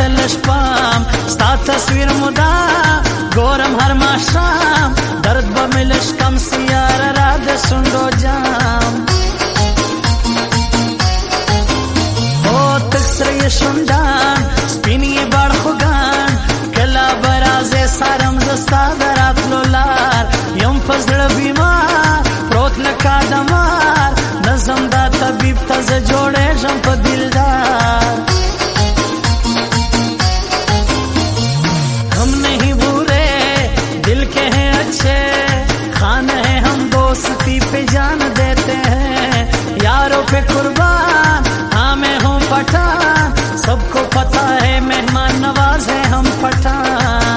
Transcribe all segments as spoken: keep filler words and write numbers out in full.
تل شپام ستا تصویر مدا ګورم هر ماښام درد به مې لږ کم سي یاره را د شونډو جام هو تک سره یې شونډان سپین یې باړخوګان کله به راځې څارم زه ستا د راتلو لار یم په زړه بیمار پروت لکه دمار نظم دا طبیب ته زه جوړېږم په دلدار हम नहीं बुरे दिल के हैं अच्छे खान है हम दोस्ती पे जान देते हैं यारों पे कुर्बान हाँ मैं हूँ पठान सबको पता है मेहमान नवाज है हम पठान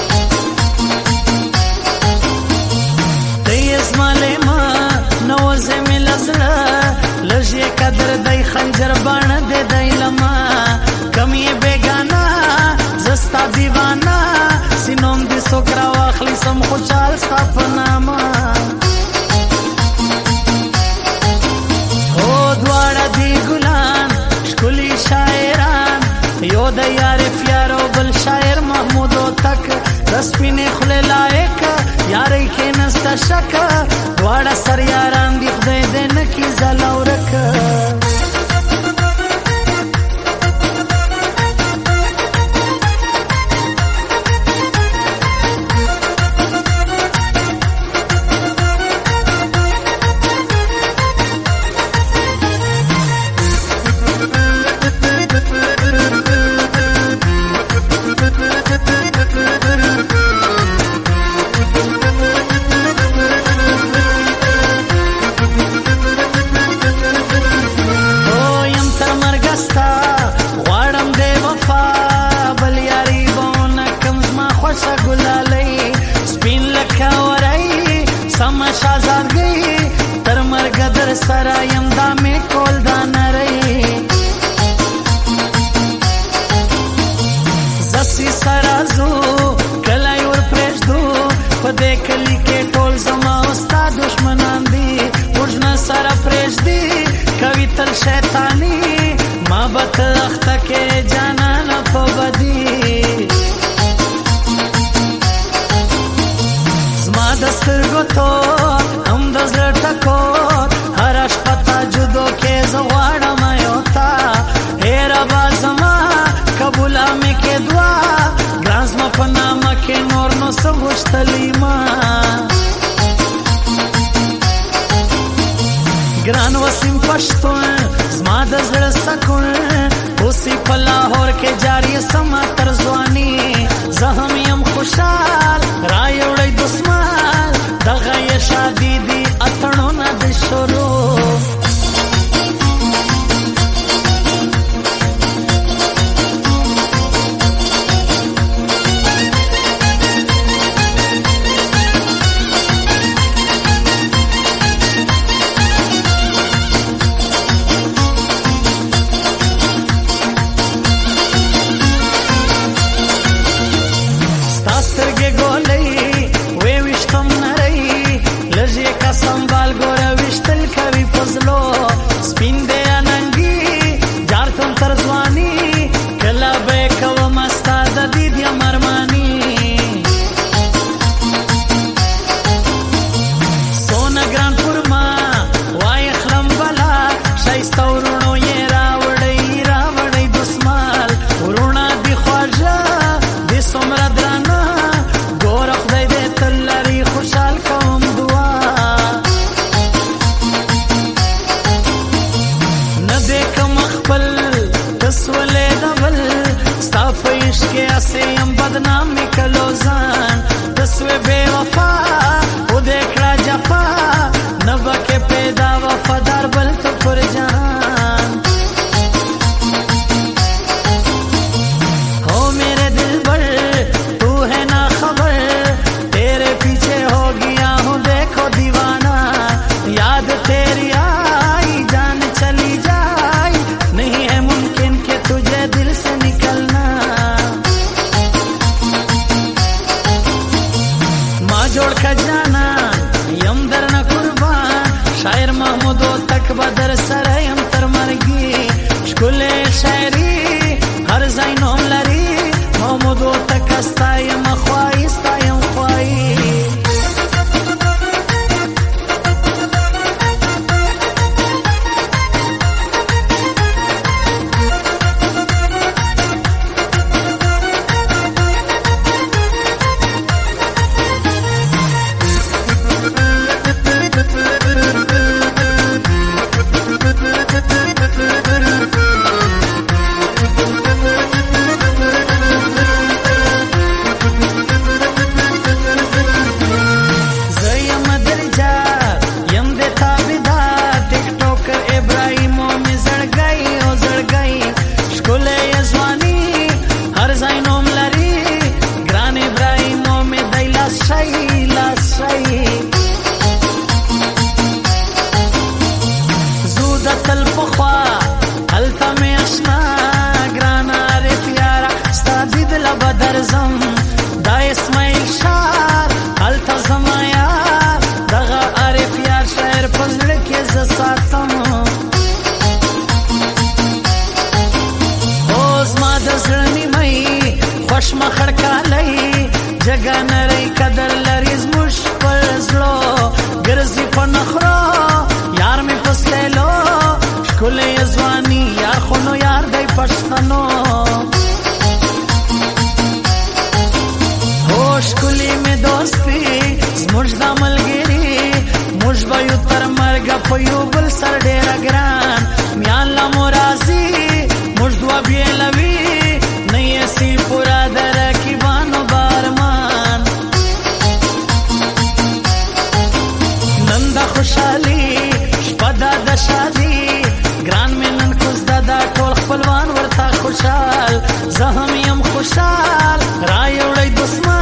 तेज माले माँ नवजे में लजड़ा लजे कदर दई खंजर बाण दे दई लमा कमी बेगाना जस्ता दीवाना सिनोम दि सोकरा واخلی سم خوشال ستا په نامه هو دواړه دی ګلان ښکلي شاعران یو د یارف یارو بل شاعر محمود هوتک د سپینې خولې لایق یارۍ کې نسته شک دواړه سر یاران دي خدای دې نه کړي ځله ورک سرایم دا می کول دا نری زسی سرازو کلای ور پرېږدو په دې کلي کې ټول زما او ستا دشمنان دي وژنه سره پرېږدي کوي تل شیطاني ما به ته اخته کې جانانه په بدي زما د سترګو تور هم د زړه ټکور هر شپه تا جدو کې زه غواړم یو تا هېره به زما قبوله مې کې دعا ګران زما په نامه کې نور نو څه غوښتلی ما ګران وسیم پښتون زما د زړه سکون اوسې په لاهور کې جاري سما تر ځواني زه هم یم خوشحال را یوړی دسمال دغه یې شادي دي اتڼونه د شروع संभाल गोरा विश्तल कवि फजलो स्पिन दे अनंगी जारतम तरजवानी कला बे कव मस्ता दीद या मरमानी सोना ग्रानपुर मा वाय खलम बला शाइस्ता उरुणो ये रावड़ई रावड़ई दुस्माल उरुणा दी ख्वाजा दी सोमरा द्राना गोर खदई दे तल्लारी खुशाल कौम दुआ تسولې دبل ستا په عشق کې اسې یم بدنام مې کلو ځان تسوې بې وفا او دې کړه جفا نه به کې پیدا وفادار بل تو پر جان ہو میرے دلبر تو ہے نا خبر تیرے پیچھے ہو گیا ہوں دیکھو دیوانہ یاد تیری آئی جان چلی جائے نہیں ہے ممکن کہ تجھے دل سے نکلنا پشمه خړکالی جګه نری قدر لري زموږ پر زړه ګرځي په نخرو یار مې پسلیلو ښکلی ځواني یار خو نو یار دی پښتنو هو ښکلي مې دوستي زموږ دا ملګري موږ به یو تر مرګه په یو بل سر ډېره ګران میانله مو راځي موږ دوه بېلوي نه یې سي پوره د رقیبانو بارمان نن د خوشحالي شپه ده د شادي ګران مې نن کوزده دا ټول خپلوان ورته خوشحال زه هم یم خوشحال را یوړی دسمال